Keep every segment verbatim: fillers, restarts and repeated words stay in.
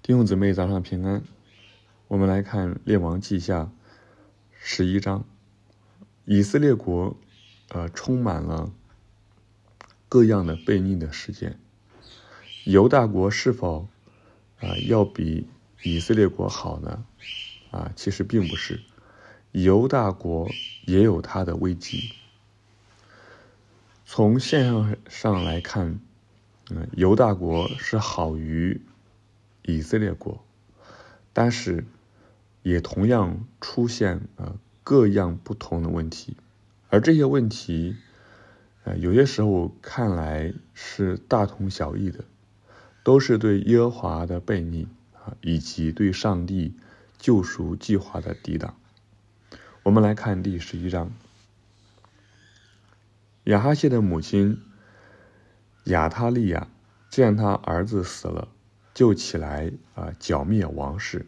弟兄姊妹，早上平安。我们来看列王记下十一章。以色列国呃充满了各样的悖逆的事件。犹大国是否啊、呃、要比以色列国好呢？啊，其实并不是。犹大国也有它的危机。从现象上来看，嗯，犹大国是好于以色列国，但是也同样出现呃各样不同的问题，而这些问题呃有些时候看来是大同小异的，都是对耶和华的悖逆啊，以及对上帝救赎计划的抵挡。我们来看第十一章。亚哈谢的母亲亚他利亚见他儿子死了，就起来啊剿灭王室。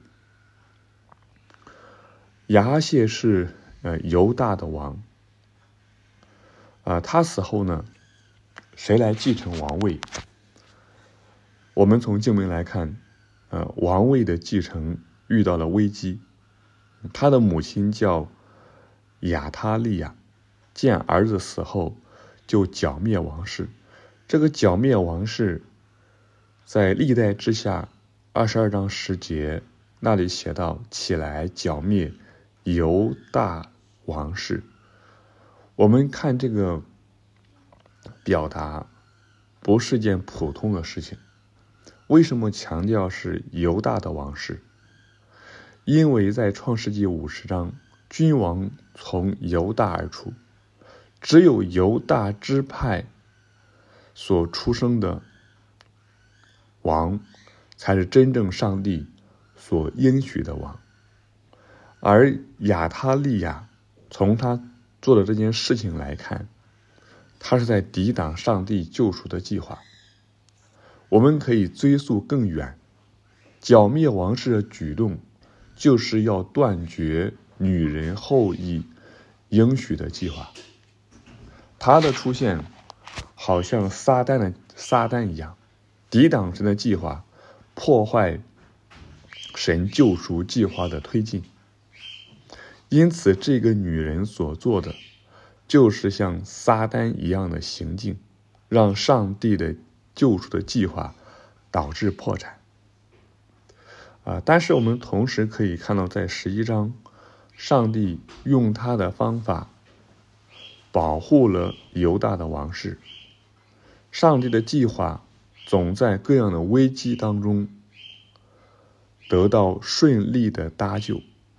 亚哈谢是呃犹大的王，啊、呃、他死后呢，谁来继承王位？我们从经文来看，呃王位的继承遇到了危机。他的母亲叫亚他利亚，见儿子死后就剿灭王室。这个剿灭王室在历代之下二十二章十节那里写到，起来剿灭犹大王室。我们看这个表达不是件普通的事情。为什么强调是犹大的王室？因为在创世纪五十章，君王从犹大而出，只有犹大支派所出生的王才是真正上帝所应许的王。而亚他利亚从他做的这件事情来看，他是在抵挡上帝救赎的计划。我们可以追溯更远，剿灭王室的举动就是要断绝女人后裔应许的计划。他的出现好像撒旦的撒旦一样，抵挡神的计划，破坏神救赎计划的推进。因此这个女人所做的就是像撒旦一样的行径，让上帝的救赎的计划导致破产。啊，但是我们同时可以看到，在十一章，上帝用他的方法保护了犹大的王室。上帝的计划总在各样的危机当中得到顺利的搭救。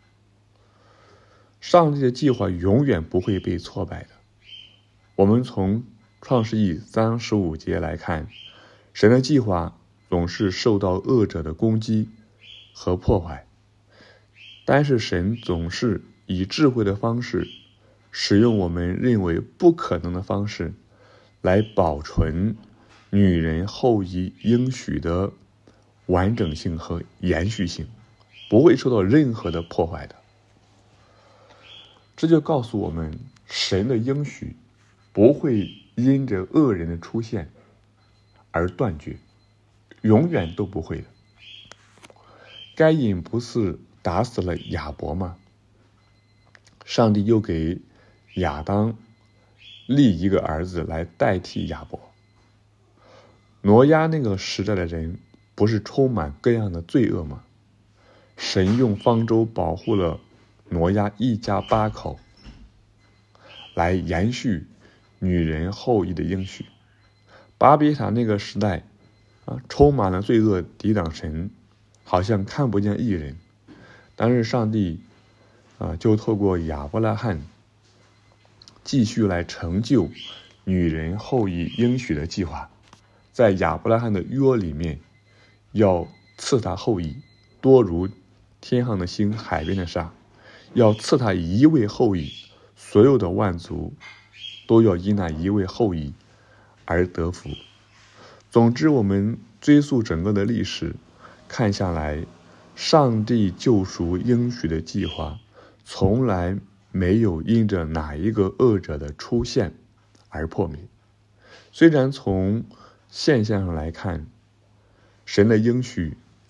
上帝的计划永远不会被挫败的。我们从创世纪三章十五节来看，神的计划总是受到恶者的攻击和破坏，但是神总是以智慧的方式，使用我们认为不可能的方式，来保存女人后裔应许的完整性和延续性，不会受到任何的破坏的。这就告诉我们，神的应许不会因着恶人的出现而断绝，永远都不会的。该隐不是打死了亚伯吗？上帝又给亚当立一个儿子来代替亚伯。挪亚那个时代的人不是充满各样的罪恶吗？神用方舟保护了挪亚一家八口，来延续女人后裔的应许。巴比塔那个时代啊，充满了罪恶，抵挡神，好像看不见义人。但是上帝啊，就透过亚伯拉罕继续来成就女人后裔应许的计划。在亚伯拉罕的约里面，要赐他后裔多如天上的星，海边的沙，要赐他一位后裔，所有的万族都要因那一位后裔而得福。总之，我们追溯整个的历史，看下来，上帝救赎应许的计划从来没有因着哪一个恶者的出现而破灭。虽然从现象上来看，神的应许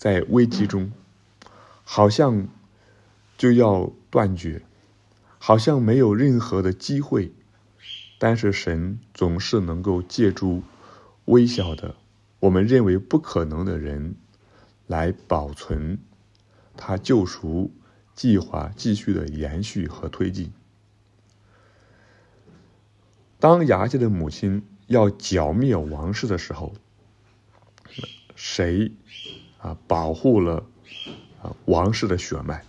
在危机中，好像就要断绝，好像没有任何的机会，但是神总是能够借助微小的我们认为不可能的人来保存他救赎计划继续的延续和推进。当亚哈谢的母亲要剿灭王室的时候，谁啊保护了啊王室的血脉？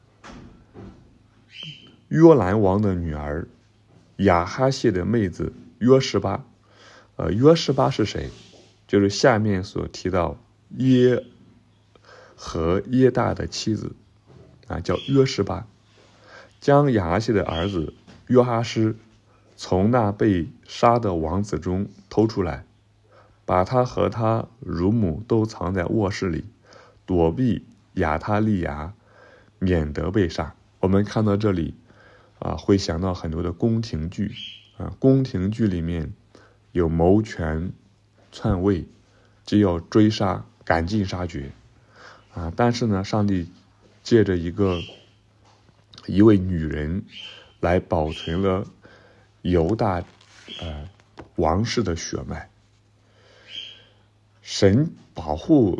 约兰王的女儿亚哈谢的妹子约示巴，呃，约示巴是谁？就是下面所提到耶和耶大的妻子啊，叫约示巴，将亚哈谢的儿子约哈施从那被杀的王子中偷出来，把他和他乳母都藏在卧室里，躲避亚他利雅，免得被杀。我们看到这里啊，会想到很多的宫廷剧啊，宫廷剧里面有谋权篡位，就要追杀，赶尽杀绝啊。但是呢，上帝借着一个一位女人来保存了犹大呃王室的血脉。神保护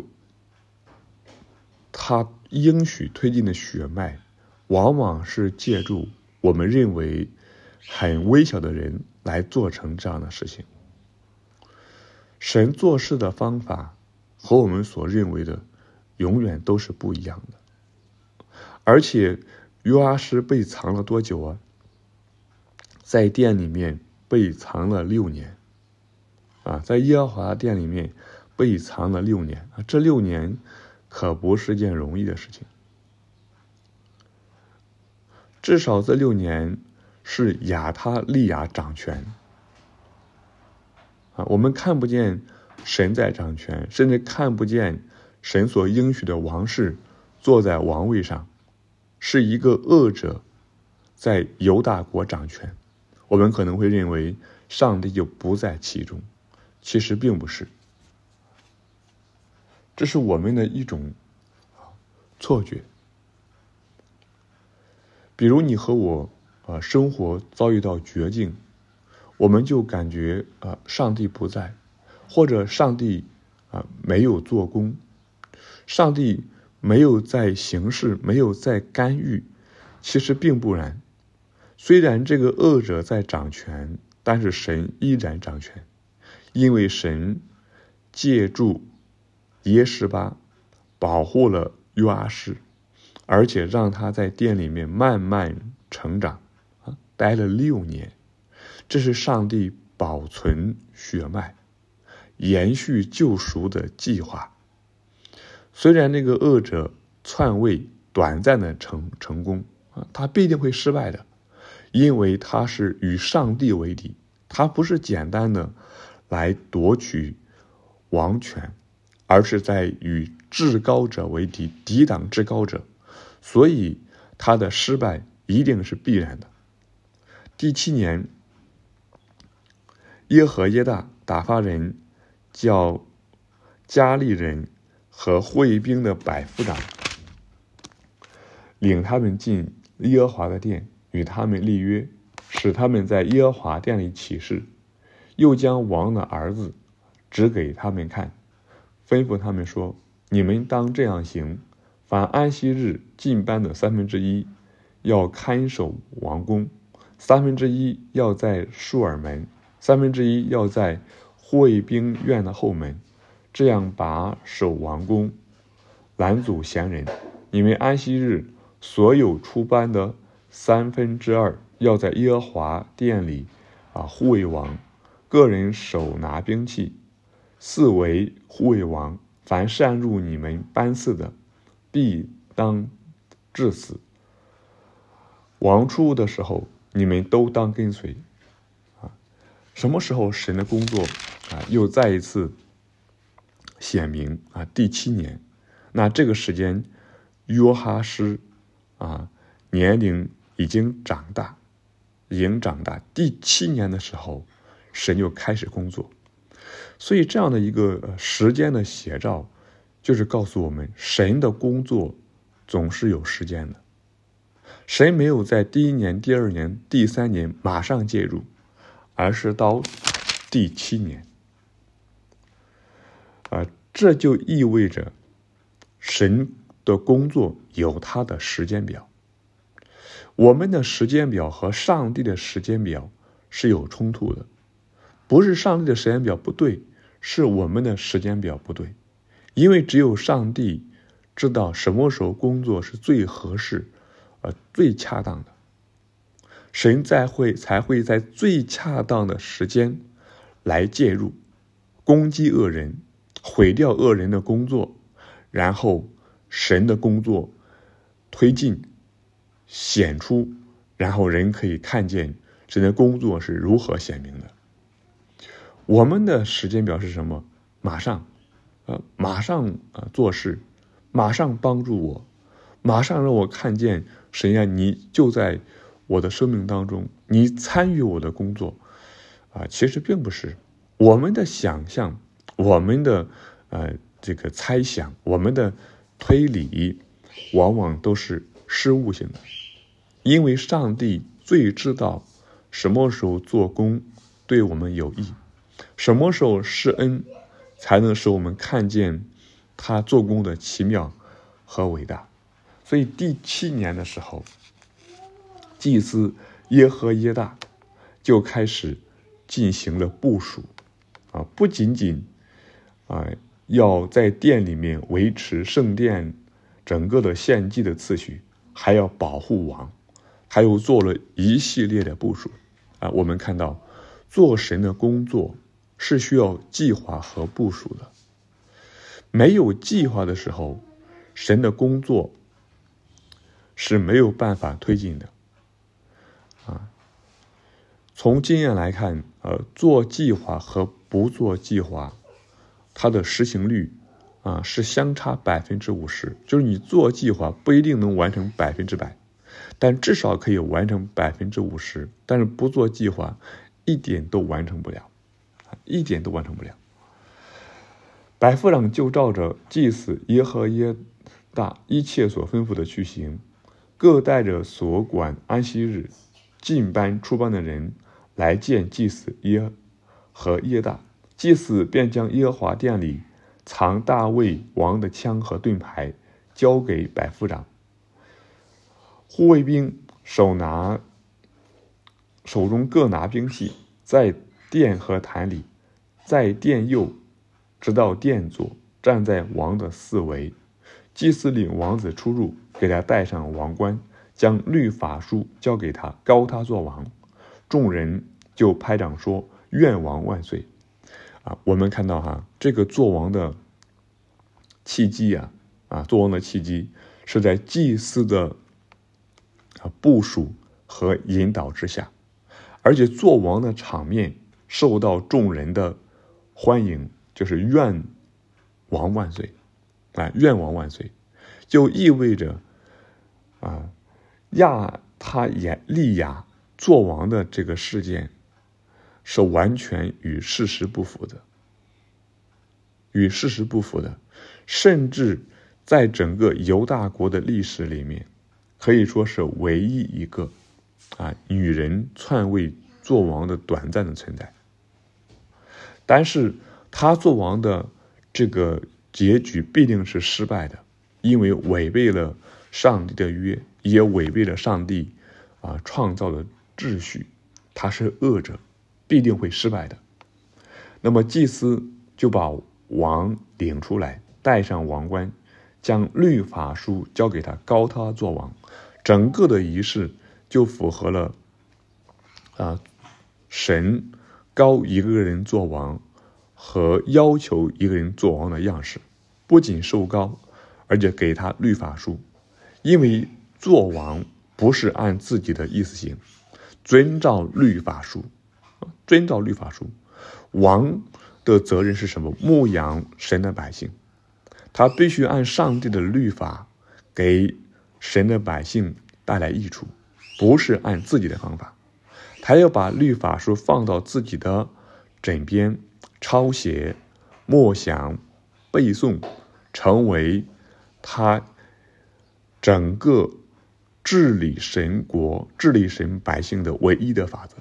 他应许推进的血脉，往往是借助我们认为很微小的人来做成这样的事情。神做事的方法和我们所认为的永远都是不一样的。而且约阿施被藏了多久啊？在殿里面被藏了六年啊，在耶和华殿里面被藏了六年啊，这六年可不是件容易的事情。至少这六年是亚他利雅掌权啊，我们看不见神在掌权，甚至看不见神所应许的王室坐在王位上，是一个恶者在犹大国掌权。我们可能会认为上帝就不在其中，其实并不是。这是我们的一种错觉。比如你和我啊，生活遭遇到绝境，我们就感觉啊，上帝不在，或者上帝啊没有做工，上帝没有在行事，没有在干预。其实并不然，虽然这个恶者在掌权，但是神依然掌权，因为神借助耶示巴保护了约阿施，而且让他在殿里面慢慢成长啊，待了六年。这是上帝保存血脉、延续救赎的计划。虽然那个恶者篡位短暂的成成功啊，他必定会失败的，因为他是与上帝为敌，他不是简单的来夺取王权，而是在与至高者为敌，抵挡至高者，所以他的失败一定是必然的。第七年，耶和耶大打发人叫加利人和会兵的百夫长，领他们进耶和华的殿，与他们立约，使他们在耶和华殿里起誓，又将王的儿子指给他们看，吩咐他们说：你们当这样行，凡安息日进班的三分之一要看守王宫，三分之一要在舒尔门，三分之一要在会兵院的后门，这样把守王宫，拦阻闲人。你们安息日所有出班的三分之二要在耶和华殿里啊护卫王，个人手拿兵器，四围护卫王。凡擅入你们班次的，必当致死。王出的时候，你们都当跟随。啊，什么时候神的工作啊又再一次显明啊？第七年，那这个时间，约哈施啊年龄已经长大，已经长大。第七年的时候，神就开始工作。所以这样的一个时间的写照， 就是告诉我们，神的工作总是有时间的。神没有在第一年、第二年、第三年马上介入，而是到第七年。啊，这就意味着神的工作有他的时间表。我们的时间表和上帝的时间表是有冲突的，不是上帝的时间表不对，是我们的时间表不对。因为只有上帝知道什么时候工作是最合适、呃最恰当的，神才会才会在最恰当的时间来介入，攻击恶人，毁掉恶人的工作，然后神的工作推进显出，然后人可以看见神的工作是如何显明的。我们的时间表是什么？马上呃，马上呃做事，马上帮助我，马上让我看见神呀，你就在我的生命当中，你参与我的工作啊、呃。其实并不是我们的想象，我们的呃这个猜想，我们的推理，往往都是失误性的。因为上帝最知道什么时候做工对我们有益，什么时候施恩才能使我们看见他做工的奇妙和伟大。所以第七年的时候，祭司耶和耶大就开始进行了部署啊，不仅仅啊要在殿里面维持圣殿整个的献祭的次序，还要保护王，还有做了一系列的部署啊。我们看到做神的工作是需要计划和部署的，没有计划的时候，神的工作是没有办法推进的啊。从经验来看，呃，做计划和不做计划，它的实行率啊是相差百分之五十，就是你做计划不一定能完成百分之百，但至少可以完成百分之五十，但是不做计划，一点都完成不了。一点都完成不了。百夫长就照着祭司耶和耶大一切所吩咐的去行，各带着所管安息日进班出班的人来见祭司耶和耶大。祭司便将耶和华殿里藏大卫王的枪和盾牌交给百夫长，护卫兵手拿手中各拿兵器，在殿和坛里，在殿右直到殿左，站在王的四围。祭司领王子出入，给他戴上王冠，将律法书交给他，膏他做王。众人就拍掌说：愿王万岁啊！我们看到哈，这个做王的契机啊啊，做王的契机是在祭司的啊部署和引导之下，而且做王的场面受到众人的欢迎，就是愿王万岁啊，愿王万岁，就意味着啊，亚他也利亚做王的这个事件是完全与事实不符的，与事实不符的，甚至在整个犹大国的历史里面，可以说是唯一一个啊女人篡位做王的短暂的存在。但是他做王的这个结局必定是失败的，因为违背了上帝的约，也违背了上帝啊创造的秩序，他是恶者，必定会失败的。那么祭司就把王领出来，戴上王冠，将律法书交给他，膏他做王。整个的仪式就符合了啊神膏一个人做王和要求一个人做王的样式，不仅受膏，而且给他律法书。因为做王不是按自己的意思行，遵照律法书，遵照律法书。王的责任是什么？牧养神的百姓，他必须按上帝的律法给神的百姓带来益处，不是按自己的方法。他要把律法书放到自己的枕边，抄写、默想、背诵， 成为他整个治理神国、治理神百姓的唯一的法则。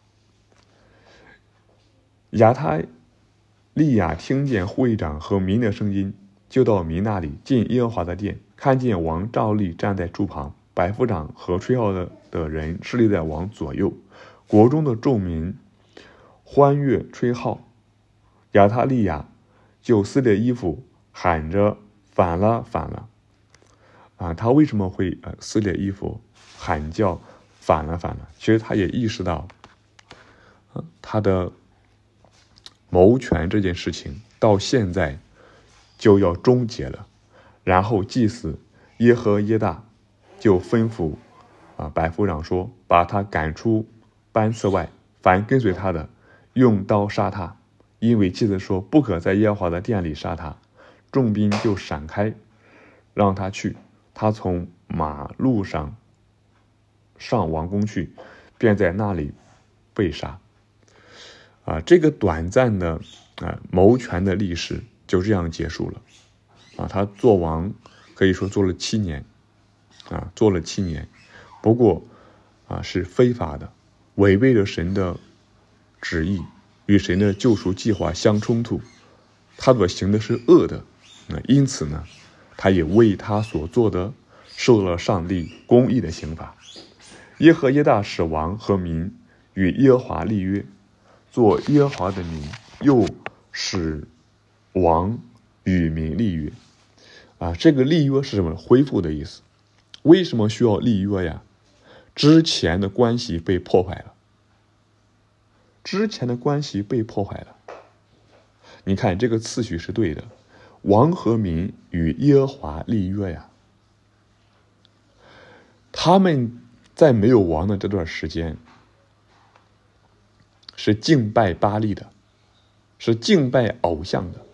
亚他利亚听见护卫长和民的声音，就到民那里，进耶和华的殿，看见王照例站在柱旁，百夫长和吹号的的人侍立在王左右，国中的众民欢悦吹号。亚他利亚就撕裂衣服，喊着反了反了啊！他为什么会呃撕裂衣服喊叫反了反了？其实他也意识到，啊、他的谋权这件事情到现在就要终结了。然后祭司耶和耶大就吩咐啊百夫长说，把他赶出班次外，凡跟随他的用刀杀他，因为祭司说不可在耶和华的殿里杀他。众兵就闪开，让他去。他从马路上上王宫去，便在那里被杀。啊，这个短暂的啊谋权的历史就这样结束了。啊，他做王可以说做了七年，啊，做了七年，不过啊是非法的，违背了神的旨意，与神的救赎计划相冲突，他所行的是恶的。那因此呢，他也为他所做的受了上帝公义的刑罚。耶和耶大使王和民与耶和华立约，做耶和华的民，又使王与民立约。啊，这个立约是什么？恢复的意思。为什么需要立约呀？之前的关系被破坏了，之前的关系被破坏了。你看这个次序是对的。王和民与耶和华立约呀，他们在没有王的这段时间是敬拜巴力的，是敬拜偶像的，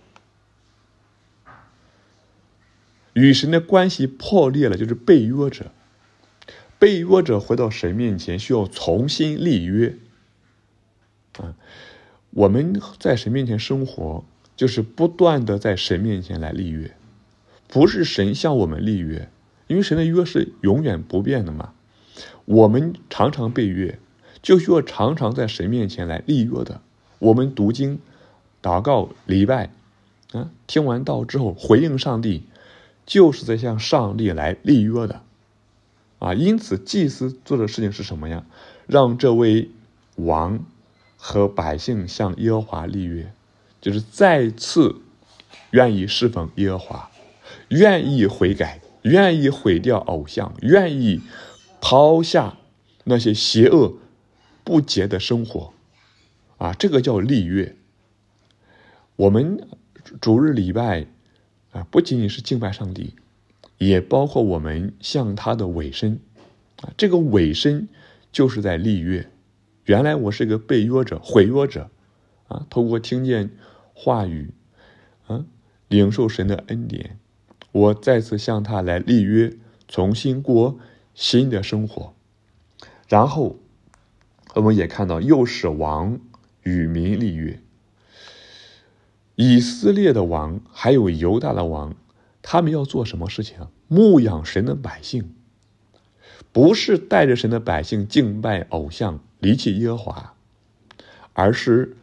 与神的关系破裂了，就是被约者。被约者回到神面前需要重新立约啊！我们在神面前生活，就是不断的在神面前来立约，不是神向我们立约，因为神的约是永远不变的嘛。我们常常被约，就需要常常在神面前来立约的。我们读经、祷告、礼拜啊，听完道之后回应上帝，就是在向上帝来立约的啊。因此祭司做的事情是什么呀？让这位王和百姓向耶和华立约，就是再次愿意侍奉耶和华，愿意悔改，愿意毁掉偶像，愿意抛下那些邪恶不洁的生活啊，这个叫立约。我们主日礼拜啊，不仅仅是敬拜上帝，也包括我们向他的委身啊，这个委身就是在立约。原来我是个被约者、毁约者啊，透过听见话语啊，领受神的恩典，我再次向他来立约，重新过新的生活。然后我们也看到，又使王与民立约。以色列的王还有犹大的王，他们要做什么事情？牧养神的百姓，不是带着神的百姓敬拜偶像，离弃耶和华，而是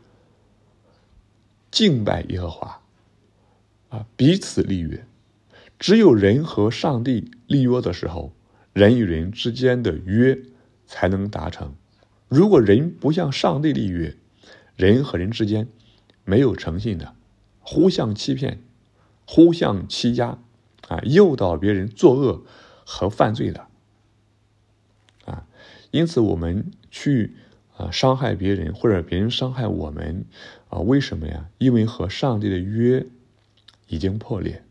敬拜耶和华啊，彼此立约。只有人和上帝立约的时候，人与人之间的约才能达成。如果人不向上帝立约，人和人之间没有诚信的，互相欺骗，互相欺压啊，诱导别人作恶和犯罪的啊。因此我们去啊伤害别人，或者别人伤害我们啊，为什么呀？因为和上帝的约已经破裂。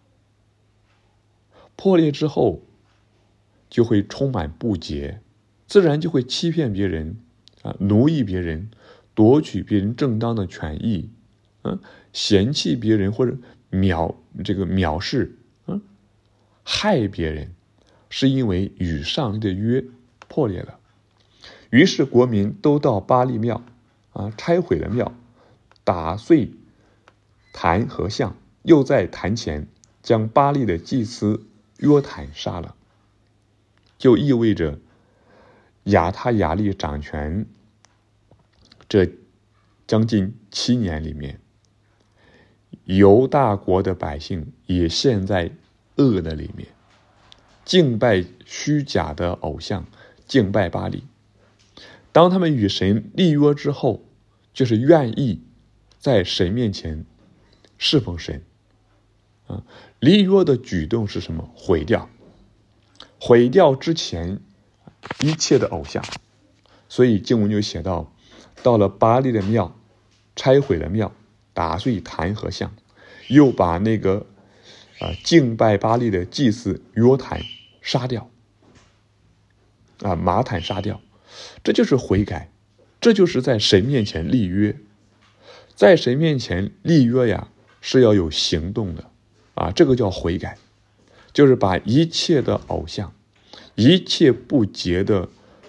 破裂之后就会充满不洁，自然就会欺骗别人啊，奴役别人，夺取别人正当的权益，嗯，嫌弃别人或者藐这个藐视，嗯，害别人，是因为与上帝的约破裂了。于是国民都到巴力庙啊，拆毁了庙，打碎坛和像，又在坛前将巴力的祭司约坦杀了，就意味着亚他雅利掌权这将近七年里面，犹大国的百姓也陷在恶的里面，敬拜虚假的偶像，敬拜巴力。当他们与神立约之后，就是愿意在神面前侍奉神啊。立约的举动是什么？毁掉毁掉之前一切的偶像。所以经文就写到，到了巴力的庙，拆毁了庙，打碎坛和像，又把那个啊敬拜巴力的祭司约坦杀掉啊，马坦杀掉。这就是悔改，这就是在神面前立约。在神面前立约呀，是要有行动的啊，这个叫悔改，就是把一切的偶像，一切不洁的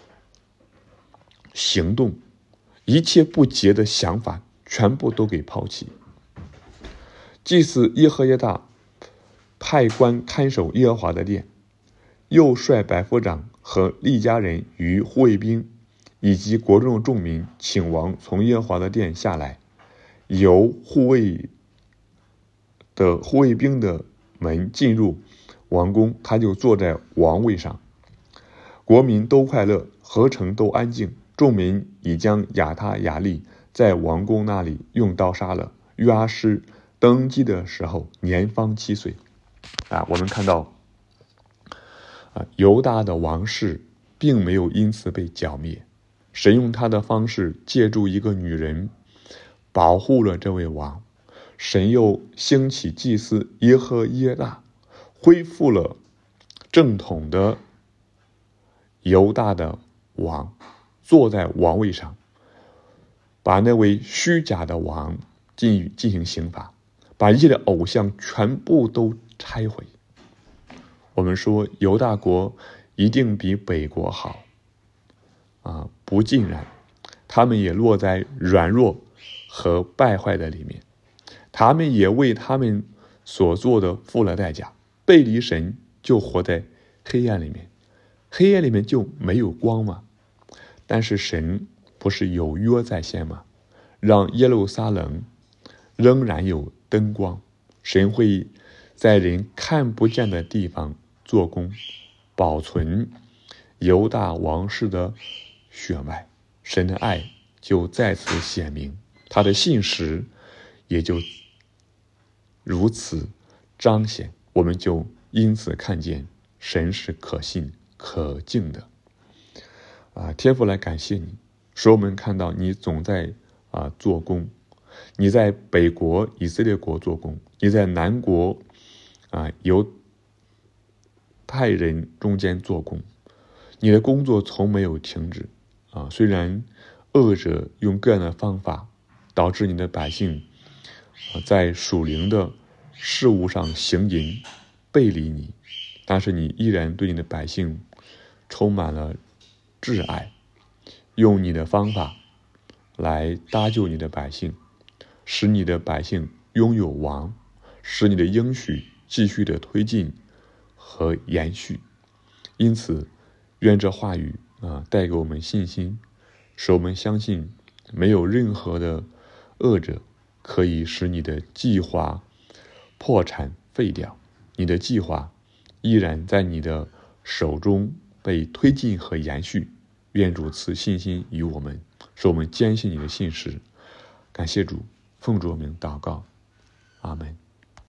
行动，一切不洁的想法，全部都给抛弃。祭司耶和耶大派官看守耶和华的殿，又率百夫长和利家人与护卫兵以及国中的众民，请王从耶和华的殿下来，由护卫的护卫兵的门进入王宫，他就坐在王位上。国民都快乐，何城都安静。众民已将亚他雅利在王宫那里用刀杀了。约阿施登基的时候年方七岁。啊，我们看到啊，犹大的王室并没有因此被剿灭，神用他的方式借助一个女人保护了这位王。神又兴起祭司耶和耶大，恢复了正统的犹大的王，坐在王位上，把那位虚假的王进进行刑罚，把一切的偶像全部都拆毁。我们说犹大国一定比北国好啊，不尽然，他们也落在软弱和败坏的里面，他们也为他们所做的付了代价。背离神就活在黑暗里面，黑暗里面就没有光嘛。但是神不是有约在先吗？让耶路撒冷仍然有灯光，神会在人看不见的地方做工，保存犹大王室的血脉，神的爱就在此显明，他的信实也就如此彰显，我们就因此看见神是可信可敬的。啊，天父来感谢你，使我们看到你总在啊做工，你在北国以色列国做工，你在南国啊犹太人中间做工，你的工作从没有停止啊。虽然恶者用各样的方法导致你的百姓啊在属灵的事物上行淫背离你，但是你依然对你的百姓充满了挚爱，用你的方法来搭救你的百姓，使你的百姓拥有王，使你的应许继续的推进和延续。因此愿这话语啊带给我们信心，使我们相信没有任何的恶者可以使你的计划破产废掉，你的计划依然在你的手中被推进和延续。愿主赐信心于我们，使我们坚信你的信实。感谢主，奉主名祷告，阿们。